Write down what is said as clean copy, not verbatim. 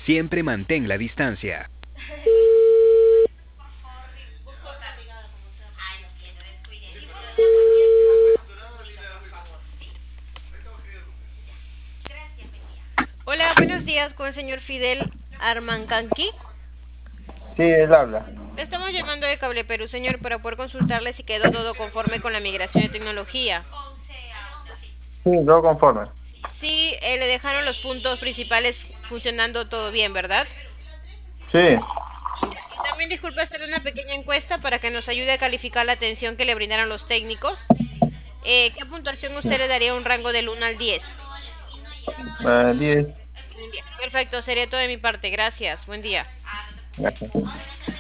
Siempre mantén la distancia. Hola, buenos días con el señor Fidel Armancanqui. Sí, él habla. Le estamos llamando de Cable Perú, señor, para poder consultarle si quedó todo conforme con la migración de tecnología. Sí, todo conforme. Sí, le dejaron los puntos principales funcionando todo bien, ¿verdad? Sí, Y también disculpe hacer una pequeña encuesta para que nos ayude a calificar la atención que le brindaron los técnicos. ¿Qué puntuación usted le daría un rango del 1 al 10? 10. Un 10. Perfecto, sería todo de mi parte. Gracias. Buen día. Gracias.